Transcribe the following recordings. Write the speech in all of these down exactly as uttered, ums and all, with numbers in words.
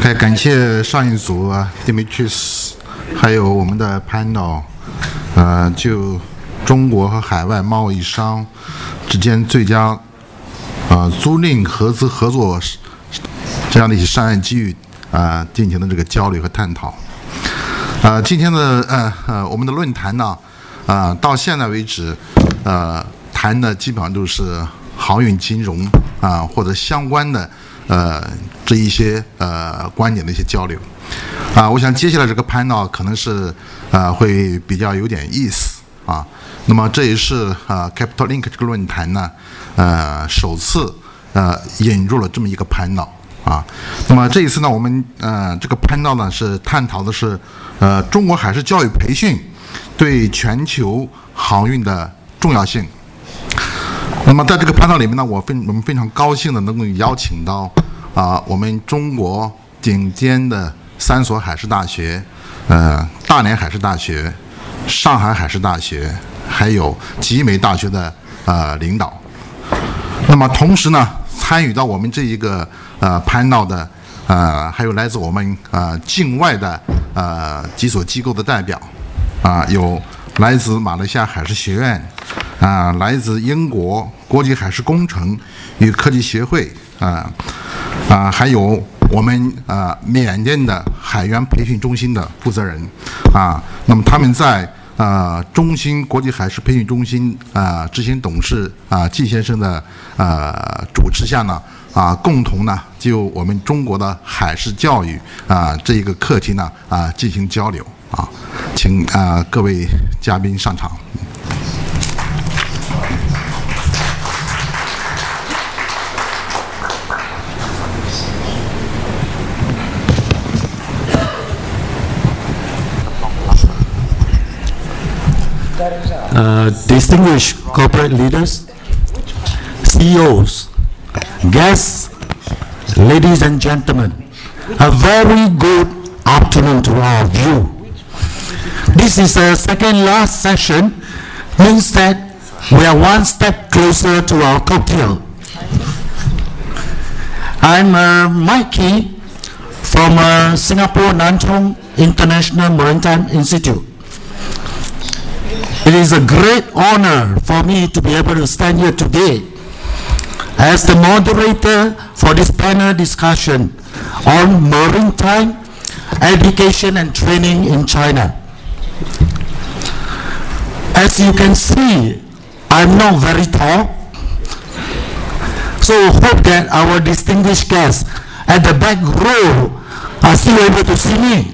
还感谢上一组啊 Dimitris， 还有我们的 panel， 呃，就中国和海外贸易商之间最佳呃租赁合资合作这样的一些商业机遇啊、呃、进行的这个交流和探讨。啊、呃，今天的呃呃我们的论坛呢，啊、呃、到现在为止，呃谈的基本上都是航运金融啊、呃、或者相关的。呃，这一些呃观点的一些交流，啊，我想接下来这个panel可能是呃会比较有点意思啊。那么这也是呃 Capital Link 这个论坛呢，呃首次呃引入了这么一个panel啊。那么这一次呢，我们呃这个panel呢是探讨的是呃中国海事教育培训对全球航运的重要性。那么在这个panel里面呢，我非我们非常高兴的能够邀请到啊、呃、我们中国顶尖的三所海事大学，呃大连海事大学、上海海事大学，还有集美大学的呃领导。那么同时呢，参与到我们这一个呃panel的呃还有来自我们呃境外的呃几所机构的代表啊、呃，有来自马来西亚海事学院。啊，来自英国国际海事工程与科技协会啊啊，还有我们啊缅甸的海员培训中心的负责人啊，那么他们在啊中兴国际海事培训中心啊执行董事啊季先生的啊主持下呢啊，共同呢就我们中国的海事教育啊这一个课题呢啊进行交流啊，请啊各位嘉宾上场。 Uh, distinguished corporate leaders, C E Os, guests, ladies and gentlemen, a very good afternoon to all of you. This is the second last session, means that we are one step closer to our cocktail. I'm uh, Mikey from uh, Singapore Nantong International Maritime Institute. It is a great honor for me to be able to stand here today as the moderator for this panel discussion on maritime education and training in China. As you can see, I'm not very tall, so hope that our distinguished guests at the back row are still able to see me.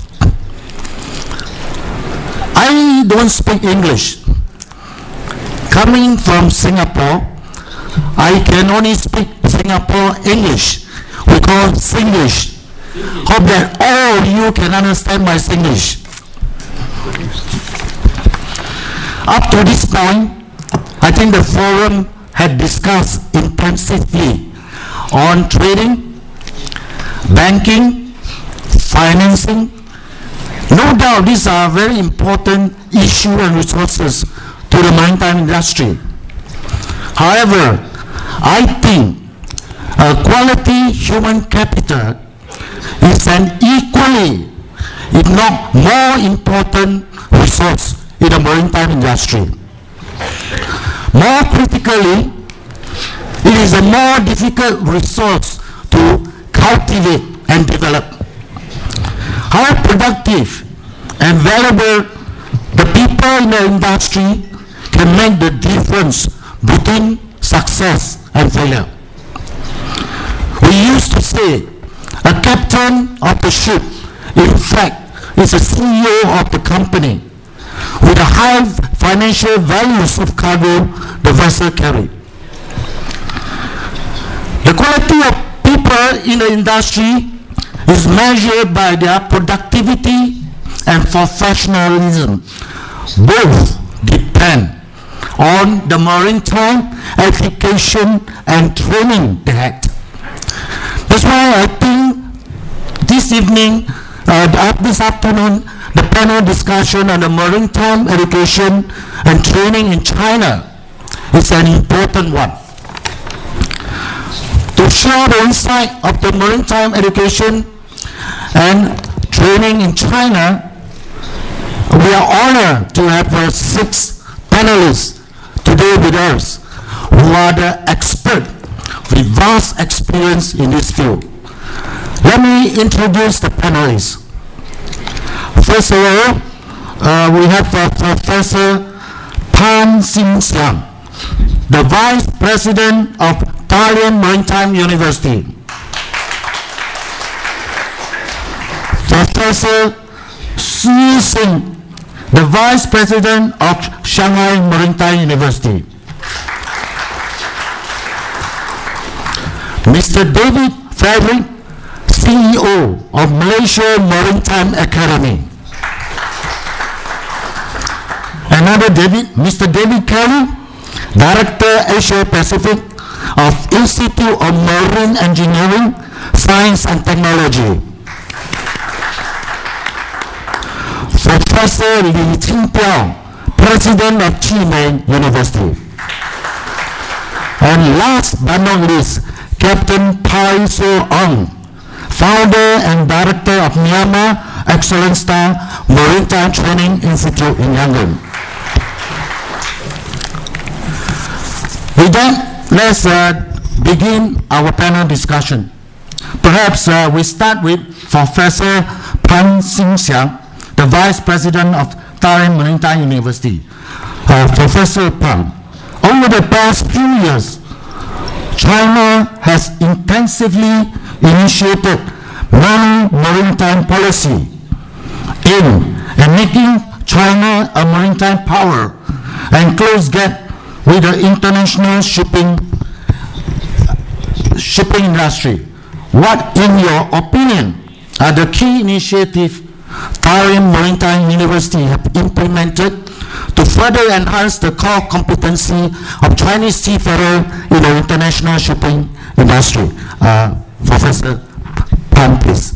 I don't speak English. Coming from Singapore, I can only speak Singapore English. We call Singlish. Hope that all of you can understand my Singlish. Up to this point, I think the forum had discussed intensively on trading, banking, financing. No doubt these are very important issues and resources to the maritime industry. However, I think a quality human capital is an equally, if not more important resource in the maritime industry. More critically, it is a more difficult resource to cultivate and develop. How productive and valuable the people in the industry can make the difference between success and failure. We used to say a captain of the ship, in fact, is a C E O of the company with the high financial values of cargo the vessel carried. The quality of people in the industry is measured by their productivity and professionalism. Both depend on the maritime education and training they had. That's why I think this evening, uh, this afternoon, the panel discussion on the maritime education and training in China is an important one. To share the insight of the maritime education and training in China, we are honored to have uh, six panelists today with us who are the expert with vast experience in this field. Let me introduce the panelists. First of all, uh, we have uh, Professor Pan Xinxiang, the Vice President of Dalian Maritime University. Professor Xu Yixing, the Vice President of Shanghai Maritime University. Mister David Frederick, C E O of Malaysia Maritime Academy. Another David, Mister David Kelly, Director Asia Pacific of Institute of Marine Engineering, Science and Technology. Professor Li Qingpiao, President of Qimei University. And last but not least, Captain Pai So Ong, Founder and Director of Myanmar Excellence Star Maritime Training Institute in Yangon. With that, let's uh, begin our panel discussion. Perhaps uh, we start with Professor Pan Xinxiang, the Vice President of Dalian Maritime University. Uh, Professor Pan, over the past few years, China has intensively initiated many maritime policy in and making China a maritime power and close gap with the international shipping shipping industry. What, in your opinion, are the key initiatives Dalian Maritime University have implemented to further enhance the core competency of Chinese seafarers in the international shipping industry? Uh, Professor Pan, please.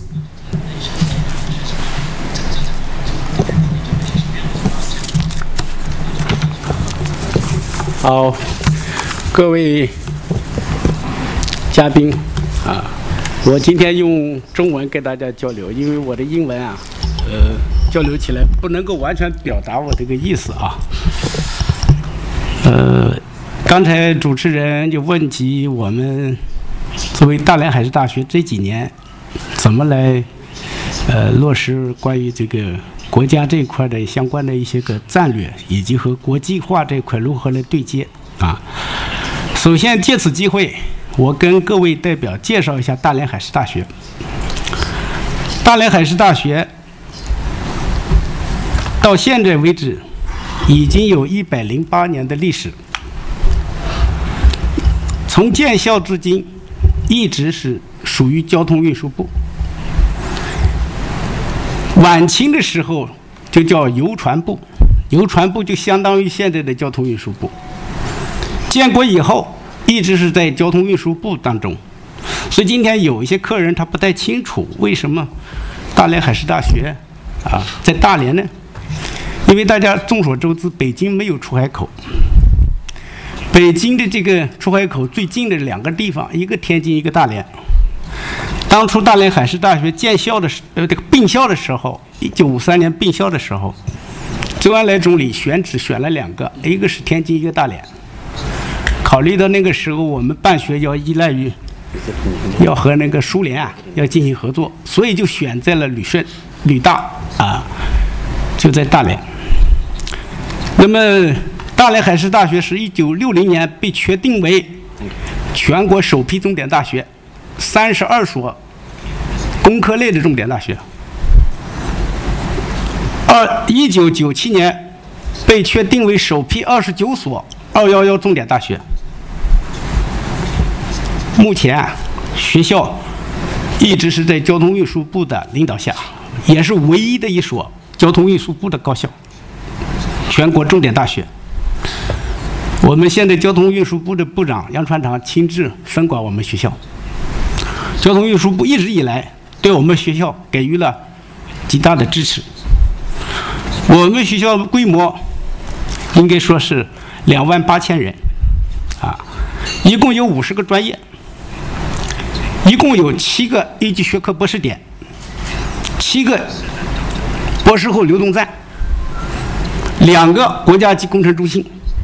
好，各位嘉宾啊，我今天用中文跟大家交流，因为我的英文啊，呃，交流起来不能够完全表达我这个意思啊。呃，刚才主持人就问及我们作为大连海事大学这几年怎么来呃落实关于这个国家这一块的相关的一些个战略，以及和国际化这一块如何来对接啊。首先借此机会，我跟各位代表介绍一下大连海事大学。大连海事大学到现在为止已经有一百零八年的历史，从建校至今一直是属于交通运输部。晚清的时候就叫邮传部，邮传部就相当于现在的交通运输部。建国以后一直是在交通运输部当中，所以今天有一些客人他不太清楚为什么大连海事大学啊在大连呢？因为大家众所周知，北京没有出海口，北京的这个出海口最近的两个地方，一个天津，一个大连。当初大连海事大学建校的时呃这个并校的时候，一九五三年并校的时候，周恩来总理选址选了两个，一个是天津，一个大连。考虑到那个时候我们办学要依赖于要和那个苏联啊要进行合作，所以就选在了旅顺旅大啊，就在大连。那么大连海事大学是一九六零年被确定为全国首批重点大学，三十二所工科类的重点大学。二一九九七年被确定为首批二十九所二一一重点大学。目前啊，学校一直是在交通运输部的领导下，也是唯一的一所交通运输部的高校，全国重点大学。我们现在交通运输部的部长杨船长亲自分管我们学校。交通运输部一直以来对我们学校给予了极大的支持。我们学校规模应该说是两万八千人，啊，一共有五十个专业，一共有七个一级学科博士点， 七个博士后流动站，两个国家级工程中心，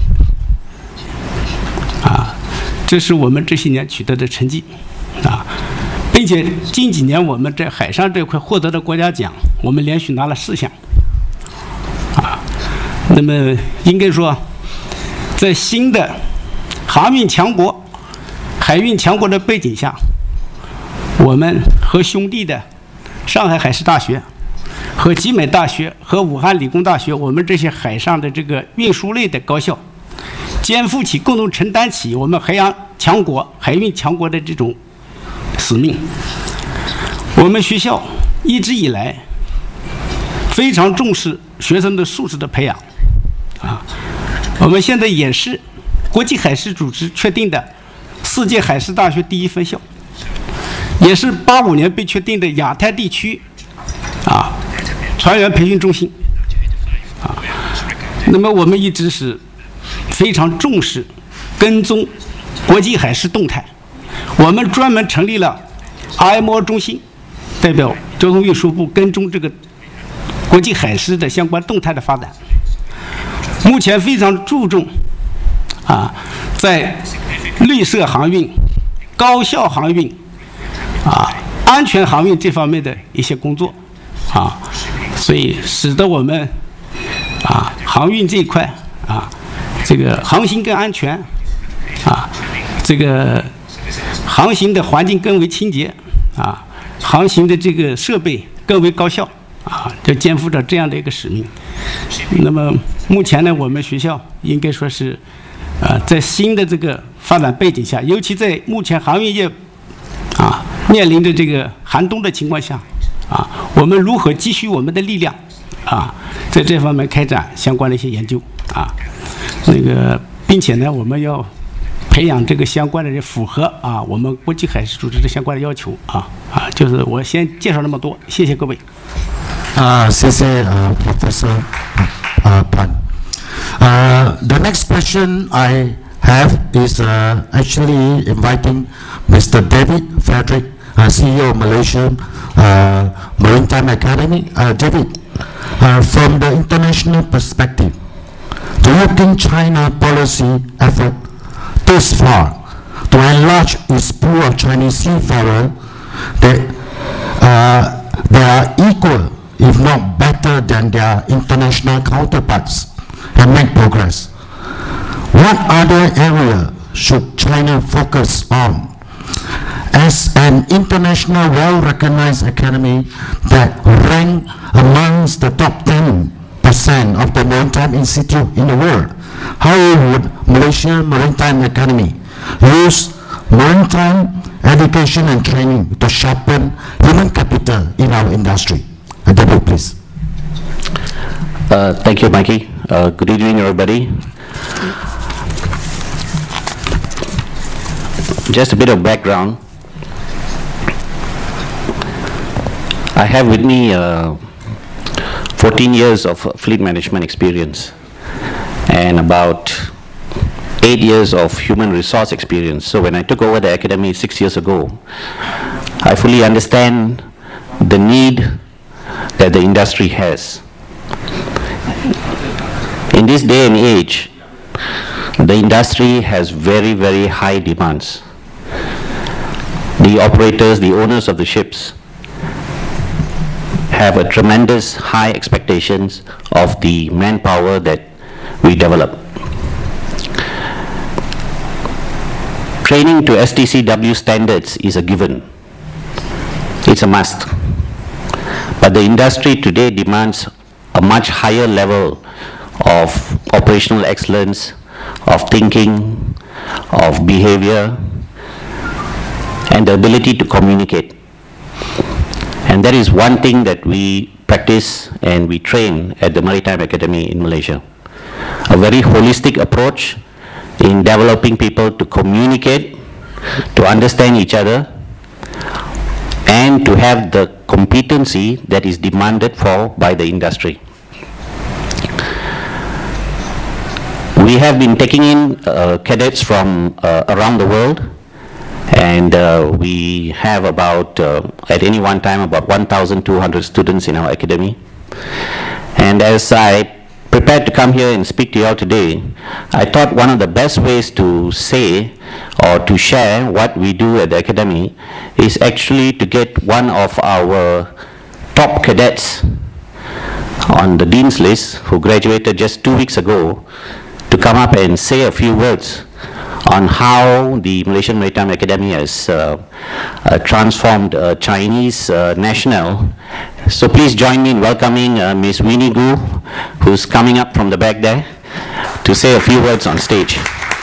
啊，这是我们这些年取得的成绩，啊，并且近几年我们在海上这块获得的国家奖，我们连续拿了四项，啊，那么应该说，在新的航运强国、海运强国的背景下，我们和兄弟的上海海事大学、和集美大学和武汉理工大学，我们这些海上的这个运输类的高校，肩负起共同承担起我们海洋强国、海运强国的这种使命。我们学校一直以来非常重视学生的素质的培养，啊，我们现在也是国际海事组织确定的世界海事大学第一分校，也是八五年被确定的亚太地区啊船员培训中心啊。那么我们一直是非常重视跟踪国际海事动态，我们专门成立了 I M O 中心，代表交通运输部跟踪这个国际海事的相关动态的发展。目前非常注重啊，在绿色航运、高效航运、啊安全航运这方面的一些工作，啊，所以使得我们啊航运这一块啊，这个航行更安全，啊，这个航行的环境更为清洁，啊，航行的这个设备更为高效，啊，就肩负着这样的一个使命。那么目前呢，我们学校应该说是，呃，在新的这个发展背景下，尤其在目前航运业啊面临着这个寒冬的情况下，啊，我们如何积蓄我们的力量，啊，在这方面开展相关的一些研究，啊，那个，并且呢，我们要培养这个相关的人符合啊我们国际海事组织的相关的要求，啊啊，就是我先介绍那么多，谢谢各位。 啊，谢谢呃 Professor 呃 Pan。Uh, the next question I have is uh, actually inviting Mister David Frederick, uh, C E O of Malaysia uh, Maritime Academy. Uh, David, uh, from the international perspective, do you think China policy effort thus far to enlarge its pool of Chinese seafarers that uh, they are equal, if not better than their international counterparts, and make progress? What other area should China focus on? As an international well-recognized academy that rank amongst the top ten percent of the maritime institute in the world, how would Malaysia Maritime Academy use maritime education and training to sharpen human capital in our industry? Uh, David, please. Uh, thank you, Mikey. Uh, good evening, everybody. Just a bit of background. I have with me uh, fourteen years of fleet management experience and about eight years of human resource experience. So when I took over the academy six years ago, I fully understand the need that the industry has. In this day and age, the industry has very, very high demands. The operators, the owners of the ships, have a tremendous high expectations of the manpower that we develop. Training to S T C W standards is a given. It's a must. But the industry today demands a much higher level of operational excellence, of thinking, of behavior, and the ability to communicate. And that is one thing that we practice and we train at the Maritime Academy in Malaysia. A very holistic approach in developing people to communicate, to understand each other, and to have the competency that is demanded for by the industry. We have been taking in uh, cadets from uh, around the world, And uh, we have about, uh, at any one time, about one thousand two hundred students in our academy. And as I prepared to come here and speak to you all today, I thought one of the best ways to say or to share what we do at the academy is actually to get one of our top cadets on the Dean's List, who graduated just two weeks ago, to come up and say a few words on how the Malaysian Maritime Academy has uh, uh, transformed a Chinese uh, national. So please join me in welcoming uh, Miss Winnie Gu, who's coming up from the back there, to say a few words on stage.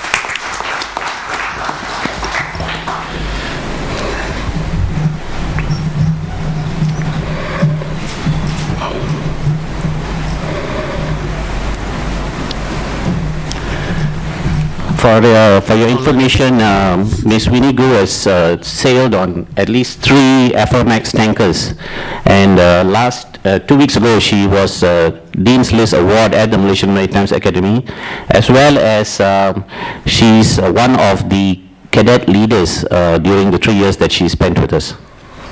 For, uh, for your information, um, Miss Winnie Gu has uh, sailed on at least three Aframax tankers, and uh, last uh, two weeks ago she was uh, Dean's List Award at the Malaysian Maritime Academy, as well as um, she's uh, one of the cadet leaders uh, during the three years that she spent with us.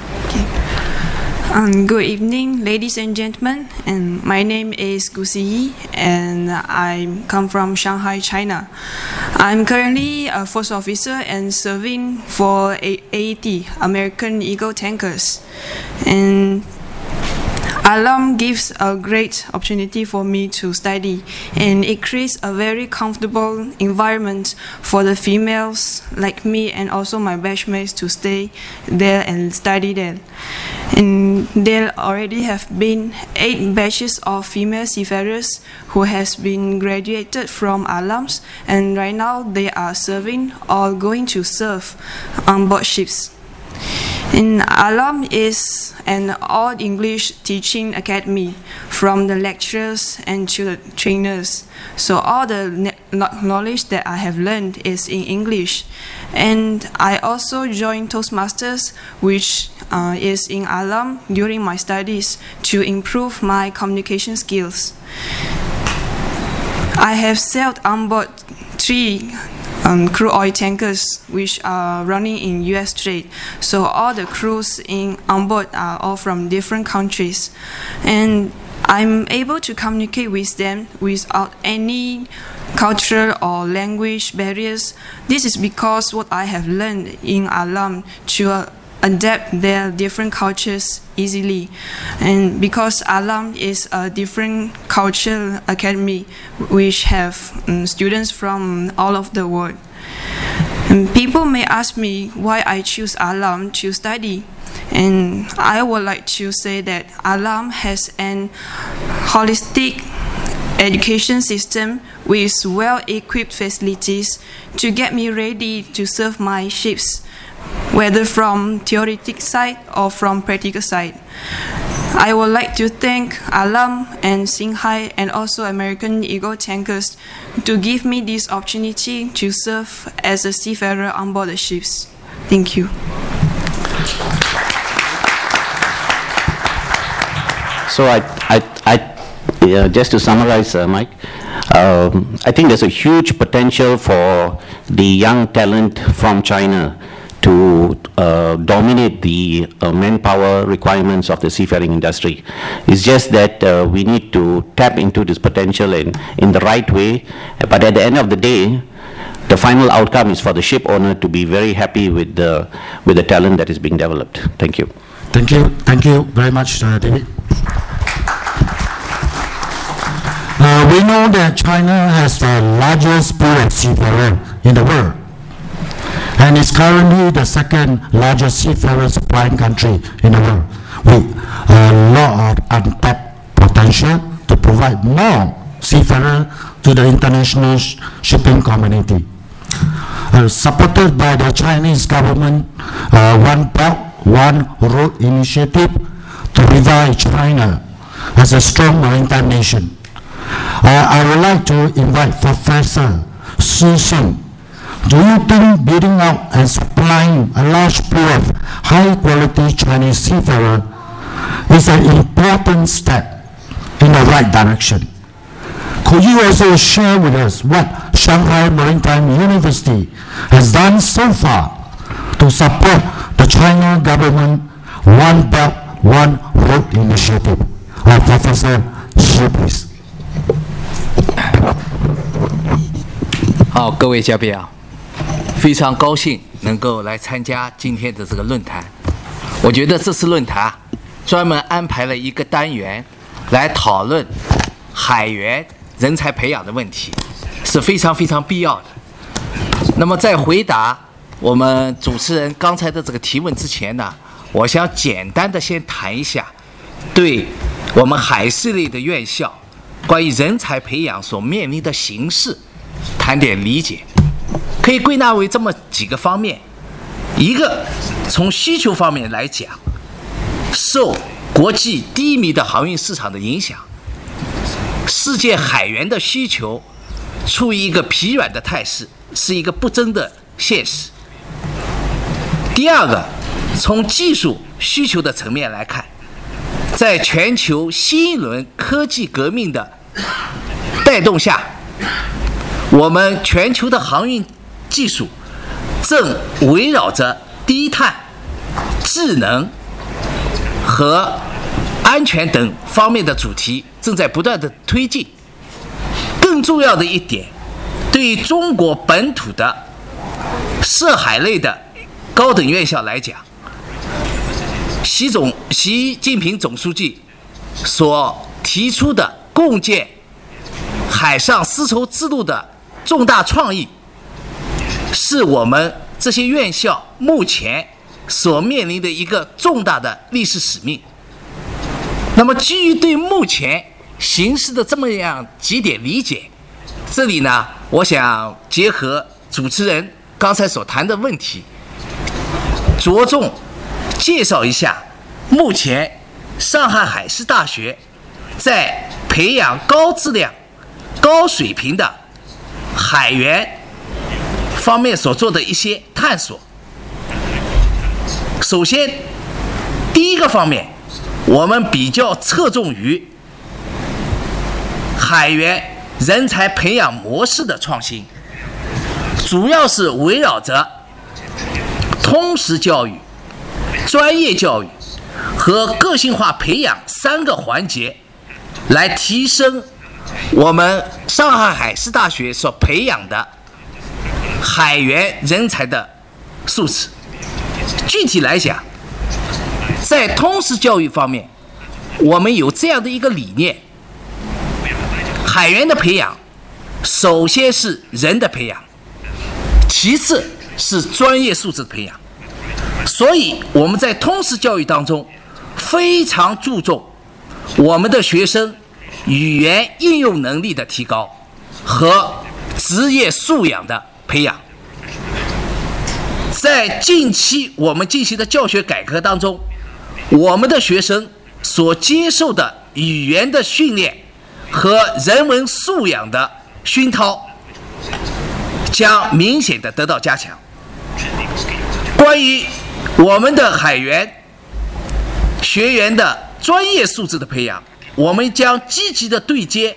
Um, good evening, ladies and gentlemen. And my name is Gu Siyi, and I come from Shanghai, China. I'm currently a force officer and serving for A E T, American Eagle Tankers. And Alam gives a great opportunity for me to study, and it creates a very comfortable environment for the females like me and also my batchmates to stay there and study there. And there already have been eight batches of female seafarers who has been graduated from Alams, and right now they are serving or going to serve on board ships. And Alam is an all-English teaching academy, from the lecturers and to the trainers. So all the knowledge that I have learned is in English. And I also joined Toastmasters, which uh, is in Alam during my studies, to improve my communication skills. I have sailed on board three Um, crude oil tankers which are running in U S trade. So all the crews in on board are all from different countries, and I'm able to communicate with them without any cultural or language barriers. This is because what I have learned in Alam to uh, adapt their different cultures easily, and because Alam is a different cultural academy which have um, students from all over the world. And people may ask me why I choose Alam to study, and I would like to say that Alam has an holistic education system with well-equipped facilities to get me ready to serve my ships, whether from theoretical side or from practical side. I would like to thank Alam and Singhai and also American Eagle Tankers to give me this opportunity to serve as a seafarer on board the ships. Thank you. So I, I, I uh, just to summarize, uh, Mike, um, I think there's a huge potential for the young talent from China to uh, dominate the uh, manpower requirements of the seafaring industry. It's just that uh, we need to tap into this potential in, in the right way, but at the end of the day, the final outcome is for the ship owner to be very happy with the, with the talent that is being developed. Thank you. Thank you. Thank you very much, uh, David. Uh, we know that China has the largest pool of seafarers in the world, and is currently the second largest seafarer supplying country in the world, with a lot of untapped potential to provide more seafarers to the international sh shipping community. Uh, supported by the Chinese government, uh, One Belt, One Road initiative to revive China as a strong maritime nation. Uh, I would like to invite Professor Su Shen. Do you think building out and supplying a large pool of high-quality Chinese seafarers is an important step in the right direction? Could you also share with us what Shanghai Maritime University has done so far to to support the China government One Belt, One Road initiative. Uh, Professor Shi, please. 好，各位嘉宾啊，非常高兴能够来参加今天的这个论坛。我觉得这次论坛啊，专门安排了一个单元来讨论海员人才培养的问题，是非常非常必要的。那么在回答我们主持人刚才的这个提问之前呢，我想简单的先谈一下对我们海事类的院校关于人才培养所面临的形势谈点理解。可以归纳为这么几个方面。一个，从需求方面来讲，受国际低迷的航运市场的影响，世界海员的需求处于一个疲软的态势，是一个不争的现实。第二个，从技术需求的层面来看，在全球新一轮科技革命的带动下，我们全球的航运技术正围绕着低碳、智能和安全等方面的主题正在不断的推进。更重要的一点，对于中国本土的涉海类的高等院校来讲，习总习近平总书记所提出的共建海上丝绸之路的重大创意，是我们这些院校目前所面临的一个重大的历史使命。那么基于对目前形势的这么样几点理解，这里呢，我想结合主持人刚才所谈的问题，着重介绍一下目前上海海事大学在培养高质量、高水平的海员方面所做的一些探索。首先，第一个方面，我们比较侧重于海员人才培养模式的创新，主要是围绕着通识教育、专业教育和个性化培养三个环节，来提升我们上海海事大学所培养的海员人才的素质。具体来讲，在通识教育方面，我们有这样的一个理念：海员的培养，首先是人的培养，其次是专业素质的培养。所以我们在通识教育当中非常注重我们的学生语言应用能力的提高和职业素养的培养。在近期我们进行的教学改革当中，我们的学生所接受的语言的训练和人文素养的熏陶将明显的得到加强。关于我们的海员学员的专业素质的培养，我们将积极的对接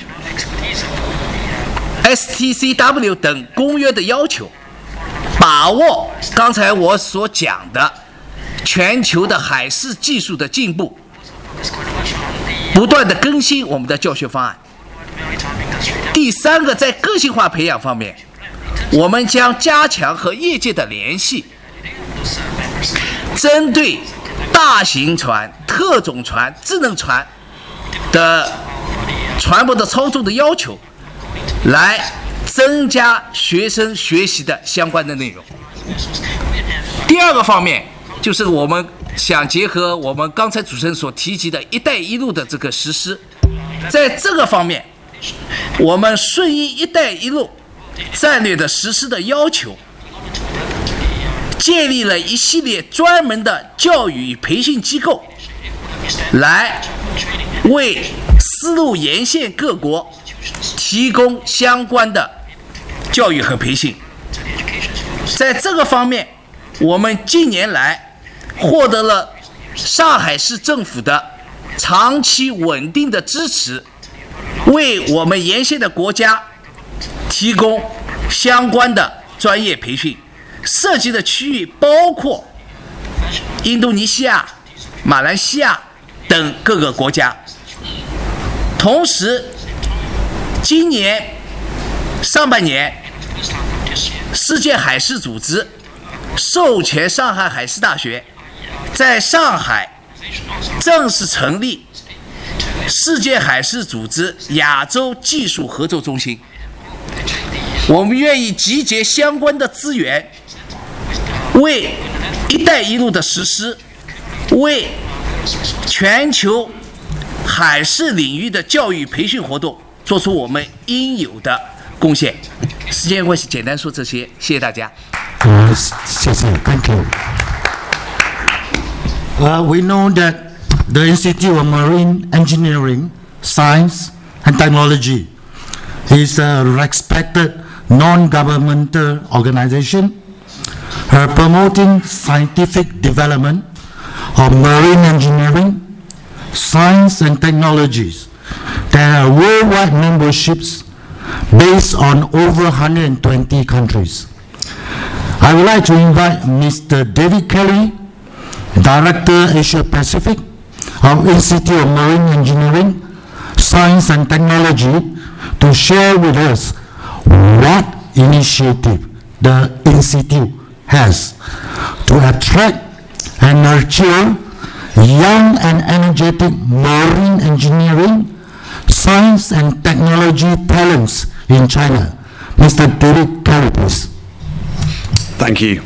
S T C W 等公约的要求，把握刚才我所讲的全球的海事技术的进步，不断的更新我们的教学方案。第三个，在个性化培养方面，我们将加强和业界的联系，针对大型船、特种船、智能船的船舶的操纵的要求，来增加学生学习的相关的内容。第二个方面，就是我们想结合我们刚才主持人所提及的一带一路的这个实施。在这个方面，我们顺应一带一路战略的实施的要求，建立了一系列专门的教育与培训机构，来为丝路沿线各国提供相关的教育和培训。在这个方面，我们近年来获得了上海市政府的长期稳定的支持，为我们沿线的国家提供相关的专业培训， 涉及的区域包括印度尼西亚、马来西亚等各个国家。同时，今年上半年，世界海事组织授权上海海事大学在上海正式成立世界海事组织亚洲技术合作中心。我们愿意集结相关的资源，为“一带一路”的实施，为全球海事领域的教育培训活动做出我们应有的贡献。时间关系，简单说这些，谢谢大家。 Uh, 谢谢 Thank you. Uh, we know that the Institute of Marine Engineering, Science and Technology is a respected non-governmental organization uh, promoting scientific development of marine engineering, science and technologies. There are worldwide memberships based on over one hundred twenty countries. I would like to invite Mister David Kelly, Director Asia Pacific of Institute of Marine Engineering, Science and Technology, to share with us what initiative the Institute has to attract and nurture young and energetic marine engineering, science and technology talents in China. Mister David Kelly, please. Thank you.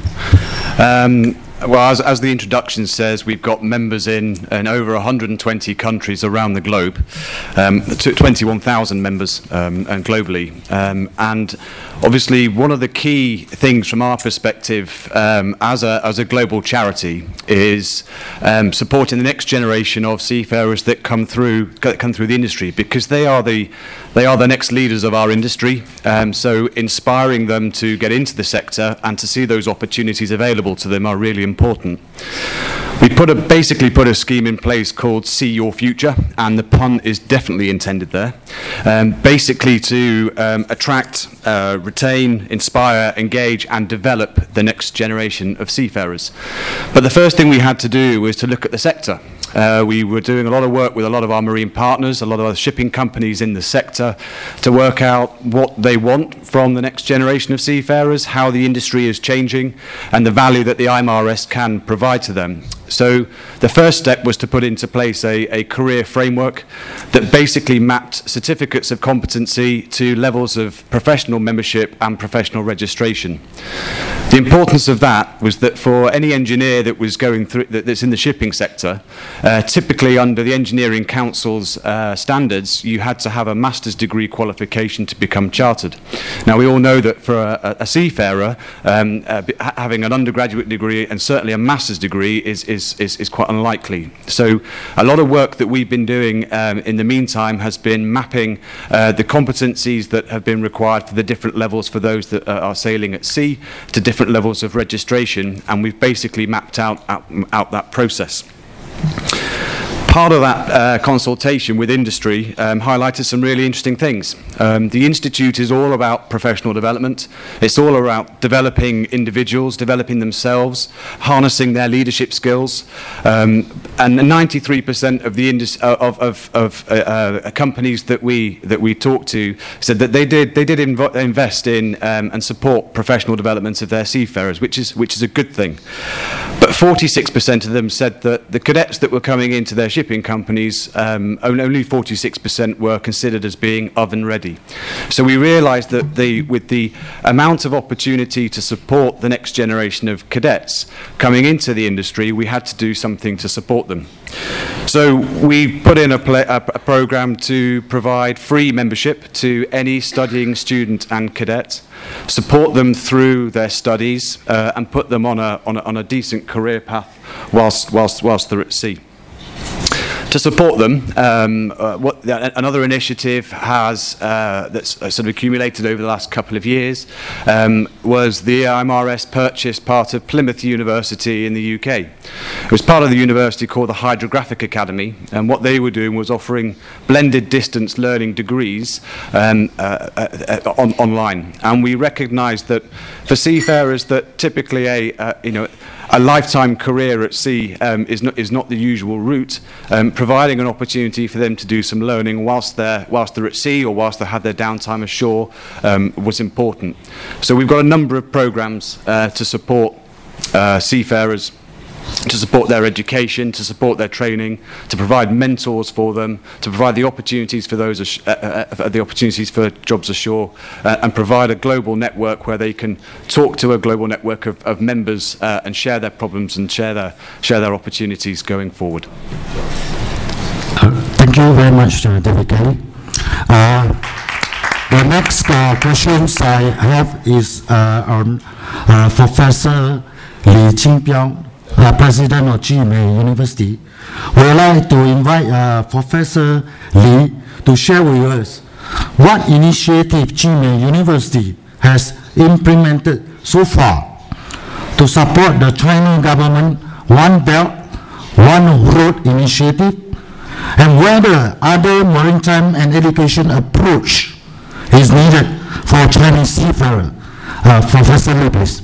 Um, well, as, as the introduction says, we've got members in, in over one hundred twenty countries around the globe, um, twenty-one thousand members um, and globally. Um, and obviously, one of the key things from our perspective um, as, a, as a global charity is um, supporting the next generation of seafarers that come through that come through the industry, because they are the they are the next leaders of our industry. Um, so inspiring them to get into the sector and to see those opportunities available to them are really important. We put a, basically put a scheme in place called See Your Future, and the pun is definitely intended there, um, basically to um, attract, uh, retain, inspire, engage and develop the next generation of seafarers. But the first thing we had to do was to look at the sector. Uh, we were doing a lot of work with a lot of our marine partners, a lot of other shipping companies in the sector, to work out what they want from the next generation of seafarers, how the industry is changing, and the value that the I M R S can provide to them. So the first step was to put into place a, a career framework that basically mapped certificates of competency to levels of professional membership and professional registration. The importance of that was that for any engineer that was going through, that, that's in the shipping sector, uh, typically under the Engineering Council's uh, standards, you had to have a master's degree qualification to become chartered. Now we all know that for a, a seafarer, um, uh, having an undergraduate degree and certainly a master's degree is, is Is, is quite unlikely. So a lot of work that we've been doing um, in the meantime has been mapping uh, the competencies that have been required for the different levels for those that uh, are sailing at sea to different levels of registration, and we've basically mapped out, out, out that process. Part of that uh, consultation with industry um, highlighted some really interesting things. Um, the Institute is all about professional development. It's all about developing individuals, developing themselves, harnessing their leadership skills. Um, and ninety-three percent of the indus- of, of, of uh, uh, companies that we that we talked to said that they did they did inv- invest in um, and support professional development of their seafarers, which is which is a good thing. But forty-six percent of them said that the cadets that were coming into their shipping companies, um, only forty-six percent were considered as being oven ready. So we realised that the, with the amount of opportunity to support the next generation of cadets coming into the industry, we had to do something to support them. So we put in a, pl- a, a programme to provide free membership to any studying student and cadet, support them through their studies, uh, and put them on a, on a on a decent career path whilst whilst whilst they're at sea. To support them, um, uh, what, another initiative has uh, that's uh, sort of accumulated over the last couple of years um, was the I M R S purchased part of Plymouth University in the U K. It was part of the university called the Hydrographic Academy, and what they were doing was offering blended distance learning degrees um, uh, uh, uh, on, online. And we recognised that for seafarers that typically a uh, you know a lifetime career at sea um, is not is not the usual route. Um, providing an opportunity for them to do some learning whilst they're whilst they're at sea or whilst they have their downtime ashore um, was important. So we've got a number of programs uh, to support uh, seafarers, to support their education, to support their training, to provide mentors for them, to provide the opportunities for those uh, uh, the opportunities for jobs ashore, uh, and provide a global network where they can talk to a global network of, of members uh, and share their problems and share their share their opportunities going forward. Uh, thank you very much, uh, David Kelly. Uh, the next uh, questions I have is uh, on uh, Professor Li Qingbiao, Uh, President of G M A University. We would like to invite uh, Professor Li to share with us what initiative G M A University has implemented so far to support the Chinese government One Belt, One Road initiative, and whether other maritime and education approach is needed for Chinese seafarers. Uh, Professor Li, please.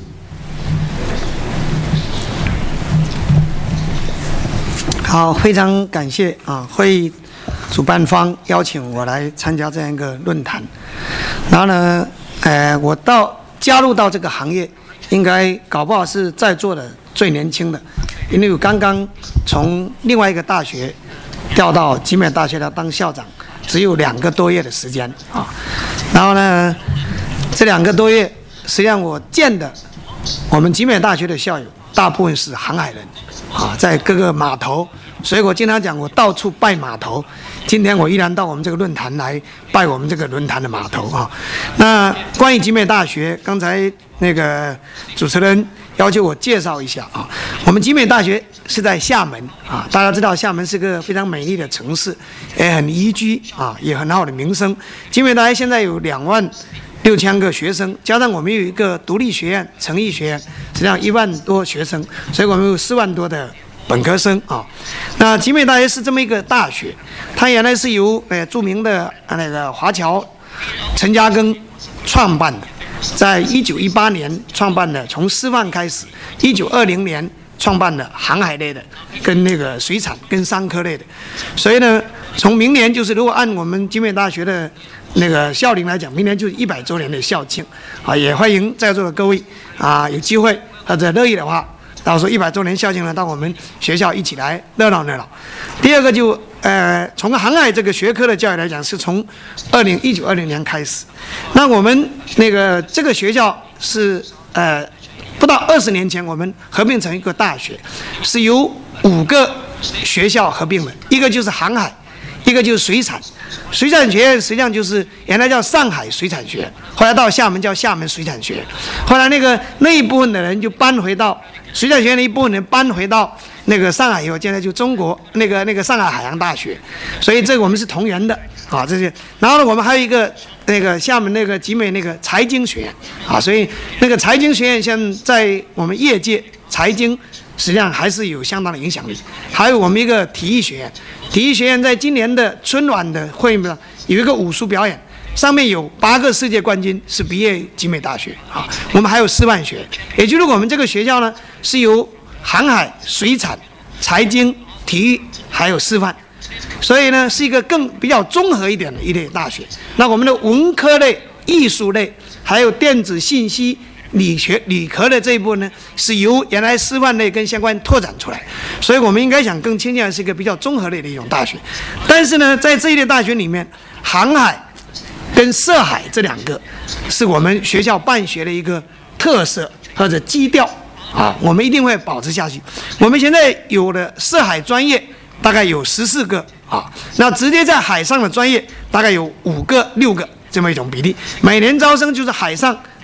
好，非常感谢啊，会议主办方邀请我来参加这样一个论坛。然后呢，呃，我到加入到这个行业，应该搞不好是在座的最年轻的，因为我刚刚从另外一个大学调到集美大学来当校长，只有两个多月的时间啊。然后呢，这两个多月，实际上我见的我们集美大学的校友，大部分是航海人。 啊，在各个码头，所以我经常讲，我到处拜码头。今天我依然到我们这个论坛来拜我们这个论坛的码头啊。那关于集美大学，刚才那个主持人要求我介绍一下啊。我们集美大学是在厦门啊，大家知道厦门是个非常美丽的城市，也很宜居啊，也很好的名声。集美大学现在有两万六千个学生，加上我们有一个独立学院、诚毅学院，实际上一万多学生，所以我们有四万多的本科生啊。那集美大学是这么一个大学，它原来是由呃著名的那个华侨陈嘉庚创办的，在一九一八年创办的，从师范开始，一九二零年创办的航海类的，跟那个水产跟商科类的，所以呢，从明年就是如果按我们集美大学的。 那个校龄来讲，明年就是一百周年的校庆啊，也欢迎在座的各位啊，有机会或者乐意的话，到时候一百周年校庆呢，到我们学校一起来热闹热闹。第二个就呃，从航海这个学科的教育来讲，是从二零一九二零年开始。那我们那个这个学校是呃，不到二十年前我们合并成一个大学，是由五个学校合并的，一个就是航海，一个就是水产。 水产学院实际上就是原来叫上海水产学院，后来到厦门叫厦门水产学院，后来那个那一部分的人就搬回到水产学院的一部分人搬回到那个上海以后，现在就中国那个那个上海海洋大学，所以这个我们是同源的啊，这些。然后呢，我们还有一个那个厦门那个集美那个财经学院啊，所以那个财经学院现在我们业界财经。 实际上还是有相当的影响力。还有我们一个体育学院，体育学院在今年的春晚的会议上有一个武术表演，上面有八个世界冠军是毕业集美大学啊。我们还有师范学院，也就是我们这个学校呢是由航海、水产、财经、体育还有师范，所以呢是一个更比较综合一点的一类大学。那我们的文科类、艺术类还有电子信息。 理学理科的这一部分呢，是由原来师范类跟相关拓展出来，所以我们应该想更倾向是一个比较综合类的一种大学。但是呢，在这一类大学里面，航海跟涉海这两个是我们学校办学的一个特色或者基调啊，我们一定会保持下去。我们现在有的涉海专业大概有十四个啊，那直接在海上的专业大概有五个六个这么一种比例，每年招生就是海上。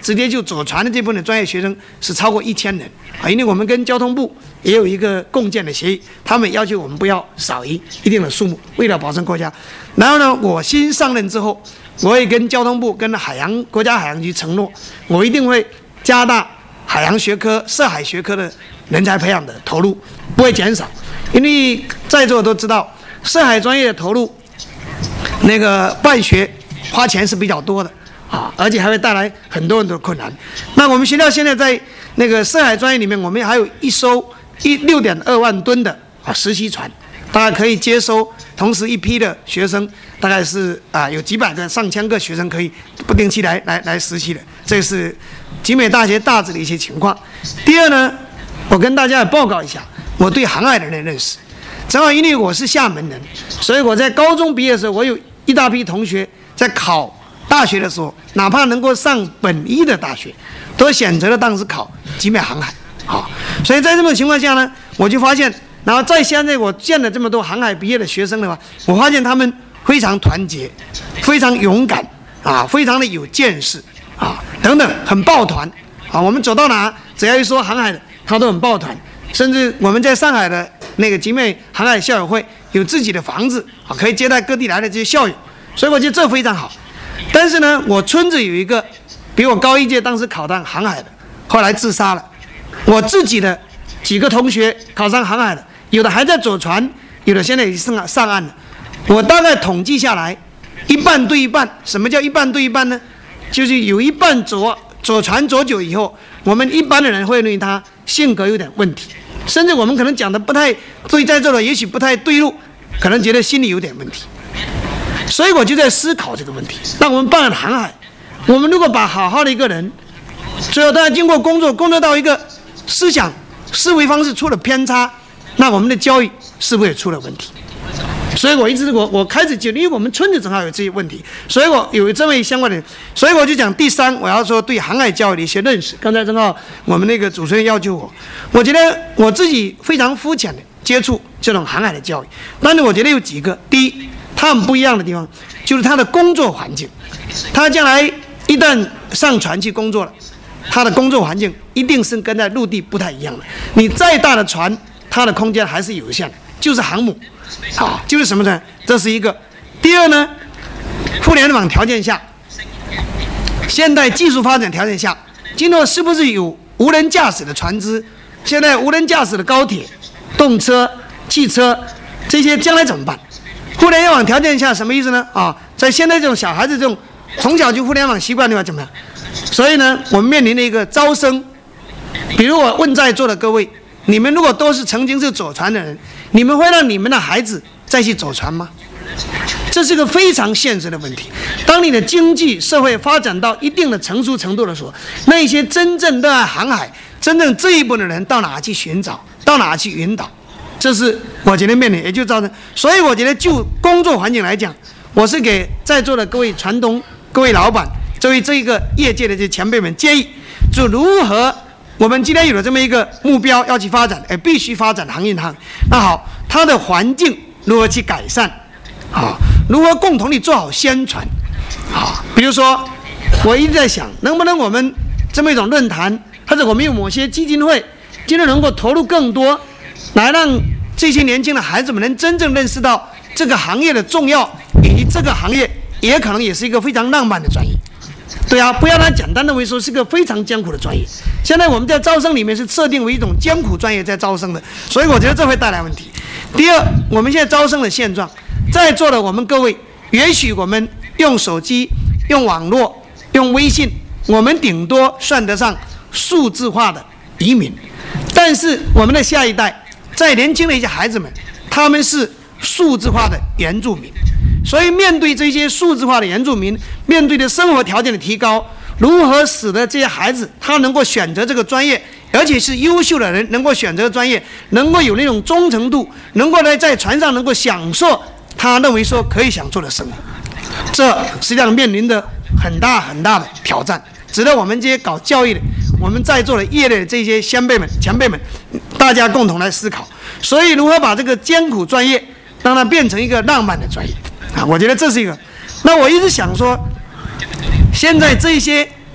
直接就左传的这部分的专业学生是超过一千人啊，因为我们跟交通部也有一个共建的协议，他们要求我们不要少于一定的数目，为了保证国家。然后呢，我新上任之后，我也跟交通部、跟海洋国家海洋局承诺，我一定会加大海洋学科、涉海学科的人才培养的投入，不会减少。因为在座都知道，涉海专业的投入，那个办学花钱是比较多的。啊，而且还会带来很多很多的困难。那我们学校现在在那个涉海专业里面，我们还有一艘一六点二万吨的啊实习船，大概可以接收同时一批的学生，大概是啊有几百个、上千个学生可以不定期来来来实习的。这是集美大学大致的一些情况。第二呢，我跟大家也报告一下我对航海人的认识。正好因为我是厦门人，所以我在高中毕业的时候，我有一大批同学在考大学的时候，哪怕能够上本一的大学，都选择了当时考集美航海。好，所以在这种情况下呢，我就发现，然后在现在我见了这么多航海毕业的学生的话，我发现他们非常团结，非常勇敢啊，非常的有见识啊，等等，很抱团啊。我们走到哪，只要一说航海的，他都很抱团。甚至我们在上海的那个集美航海校友会有自己的房子啊，可以接待各地来的这些校友，所以我觉得这非常好。但是呢，我村子有一个比我高一届，当时考上航海的，后来自杀了。我自己的几个同学考上航海的，有的还在左传，有的现在已经上上岸了。我大概统计下来，一半对一半。什么叫一半对一半呢？就是有一半左左传左久以后，我们一般的人会认为他性格有点问题，甚至我们可能讲的不太对，在座的也许不太对路，可能觉得心里有点问题。所以我就在思考这个问题。那我们办了航海，我们如果把好好的一个人，最后他经过工作，工作到一个思想思维方式出了偏差，那我们的教育是不是也出了问题？所以我一直我我开始就因为我们村子正好有这些问题，所以我有这么相关的，所以我就讲第三，我要说对航海教育的一些认识。刚才正好我们那个主持人要求我，我觉得我自己非常肤浅的接触这种航海的教育，但是我觉得有几个，第一，他们不一样的地方就是他的工作环境，他将来一旦上船去工作了，他的工作环境一定是跟在陆地不太一样的。你再大的船，它的空间还是有限的，就是航母啊，就是什么呢？这是一个。第二呢，互联网条件下，现代技术发展条件下，今后是不是有无人驾驶的船只？现在无人驾驶的高铁、动车、汽车，这些将来怎么办？互联网条件下什么意思呢？啊，在现在这种小孩子这种从小就互联网习惯的话怎么样？所以呢，我们面临的一个招生，比如我问在座的各位，你们如果都是曾经是走船的人，你们会让你们的孩子再去走船吗？这是个非常现实的问题。当你的经济社会发展到一定的成熟程度的时候，那些真正热爱航海、真正这一部分的人到哪去寻找，到哪去引导？这是我觉得面临，也就造成。所以我觉得就工作环境来讲，我是给在座的各位船东、各位老板、作为这一个业界的这前辈们建议，就如何我们今天有了这么一个目标要去发展，哎，必须发展航运航。那好，它的环境如何去改善？啊，如何共同地做好宣传？啊，比如说，我一直在想，能不能我们这么一种论坛，或者我们有某些基金会，今天能够投入更多，来让这些年轻的孩子们能真正认识到这个行业的重要，以及这个行业也可能也是一个非常浪漫的专业。对啊，不要他简单认为说是个非常艰苦的专业。现在我们在招生里面是设定为一种艰苦专业在招生的，所以我觉得这会带来问题。第二，我们现在招生的现状，在座的我们各位，也许我们用手机、用网络、用微信，我们顶多算得上数字化的移民，但是我们的下一代，再年轻的一些孩子们，他们是数字化的原住民。所以面对这些数字化的原住民，面对的生活条件的提高，如何使得这些孩子他能够选择这个专业，而且是优秀的人能够选择专业，能够有那种忠诚度，能够在在船上能够享受他认为说可以享受的生活，这实际上面临着很大很大的挑战，值得我们这些搞教育的，我们在座的业内的这些先辈们、前辈们，大家共同来思考。所以如何把这个艰苦专业让它变成一个浪漫的专业啊，我觉得这是一个。那我一直想说，现在这些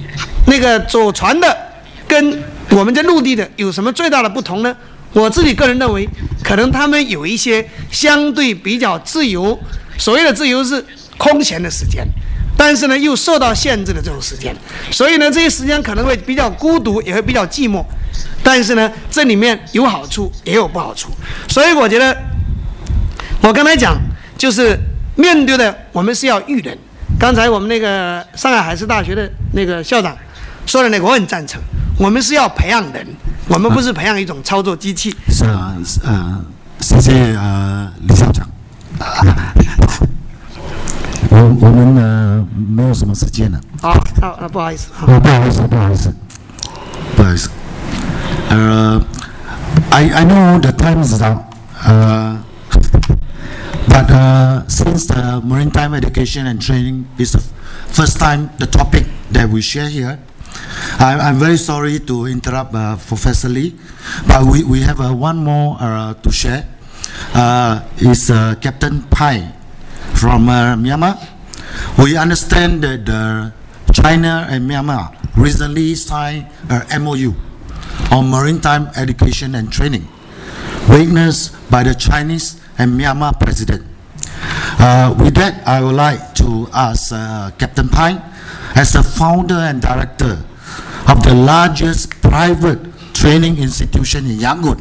那个走船的跟我们在陆地的有什么最大的不同呢？我自己个人认为，可能他们有一些相对比较自由，所谓的自由是空闲的时间，但是呢又受到限制的这种时间，所以呢这些时间可能会比较孤独，也会比较寂寞。但是呢这里面有好处也有不好处，所以我觉得我刚才讲就是面对的我们是要育人。刚才我们那个上海海事大学的那个校长说的那个我很赞成，我们是要培养人，我们不是培养一种操作机器。 是啊，呃，谢谢呃李校长。我我们呢没有什么时间了。 好，那那不好意思。 哦，不好意思，不好意思，不好意思。呃 I I know the time is up. Uh, but uh, since the maritime education and training is the first time the topic that we share here, I, I'm very sorry to interrupt uh, Professor Lee, but we, we have uh, one more uh, to share. Uh, is uh, Captain Pai from uh, Myanmar. We understand that uh, China and Myanmar recently signed an M O U on maritime education and training, witnessed by the Chinese and Myanmar president. Uh, with that, I would like to ask uh, Captain Pai, as a founder and director of the largest private training institution in Yangon,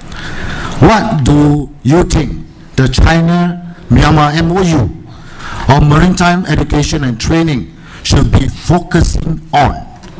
what do you think the China-Myanmar M O U on maritime education and training should be focusing on?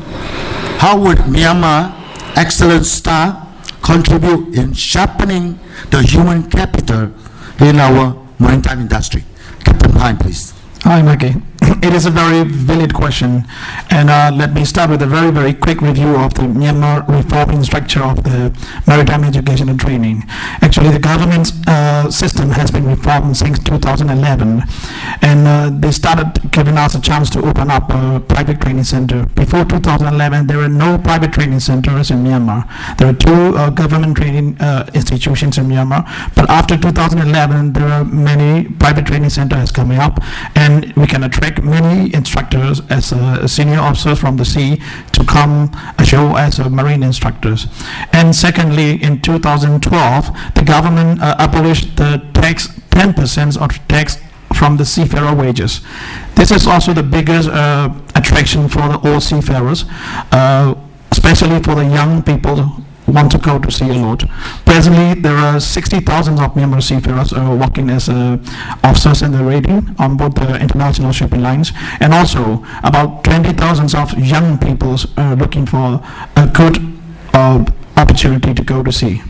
How would Myanmar excellent staff contribute in sharpening the human capital in our maritime industry? Captain Pai, please. Hi, Maggie. It is a very valid question, and uh, let me start with a very, very quick review of the Myanmar reforming structure of the maritime education and training. Actually, the government's uh, system has been reformed since two thousand eleven, and uh, they started giving us a chance to open up a private training center. Before two thousand eleven, there were no private training centers in Myanmar. There were two uh, government training uh, institutions in Myanmar, but after two thousand eleven, there are many private training centers coming up, and we can attract many instructors as uh, senior officers from the sea to come ashore as uh, marine instructors. And secondly, in two thousand twelve, the government uh, abolished the tax, ten percent of tax from the seafarer wages. This is also the biggest uh, attraction for the all seafarers, uh, especially for the young people want to go to sea a lot. Presently, there are sixty thousand of Myanmar seafarers uh, working as uh, officers in the rating on board the international shipping lines, and also about twenty thousand of young people uh, looking for a good uh, opportunity to go to sea.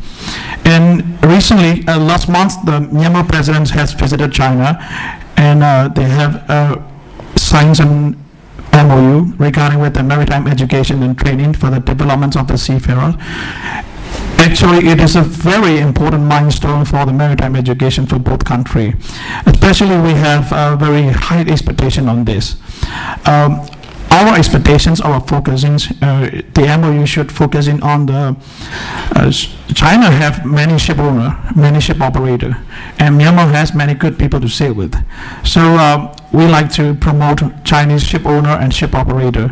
And recently, uh, last month, the Myanmar president has visited China, and uh, they have uh, signed an M O U regarding with the maritime education and training for the development of the seafarers. Actually, it is a very important milestone for the maritime education for both countries. Especially, we have a very high expectation on this. Um, our expectations, our focusing, uh, the M O U should focus in on the, uh, China have many ship owner, many ship operator, and Myanmar has many good people to sail with. So uh, we like to promote Chinese ship owner and ship operator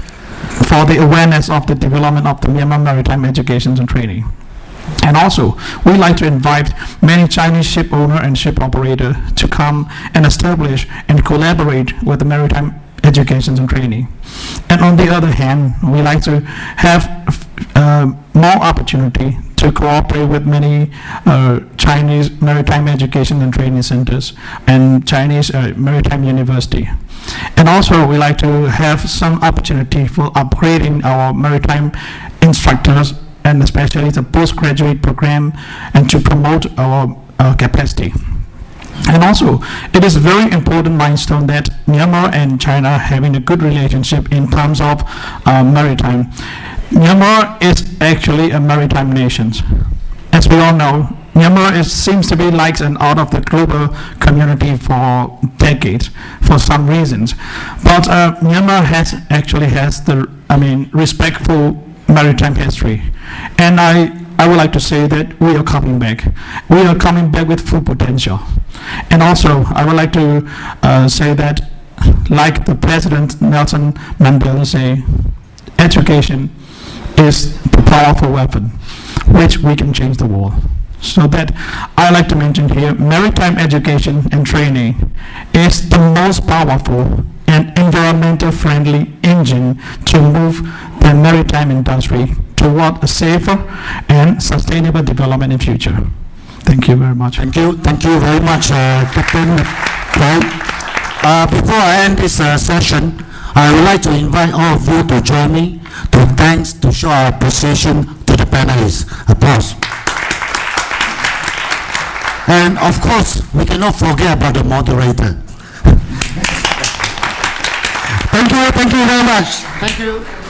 for the awareness of the development of the Myanmar maritime education and training. And also, we like to invite many Chinese ship owner and ship operator to come and establish and collaborate with the maritime education and training. And on the other hand, we like to have uh, more opportunity to cooperate with many uh, Chinese maritime education and training centers and Chinese uh, maritime university. And also, we like to have some opportunity for upgrading our maritime instructors, and especially the postgraduate program, and to promote our uh, capacity. And also, it is a very important milestone that Myanmar and China having a good relationship in terms of uh, maritime. Myanmar is actually a maritime nation. As we all know, Myanmar is, seems to be like an out of the global community for decades, for some reasons. But uh, Myanmar has actually has the, I mean, respectful maritime history. And I, I would like to say that we are coming back. We are coming back with full potential. And also, I would like to uh, say that, like the President Nelson Mandela say, education is the powerful weapon which we can change the world. So that I like to mention here, maritime education and training is the most powerful and environmental friendly engine to move the maritime industry toward a safer and sustainable development in future. Thank you very much. Thank you. Thank you very much, uh, Captain Paul. Uh, before I end this uh, session, I would like to invite all of you to join me to thanks to show our appreciation to the panelists. Applause. And of course, we cannot forget about the moderator. Thank you. Thank you very much. Thank you.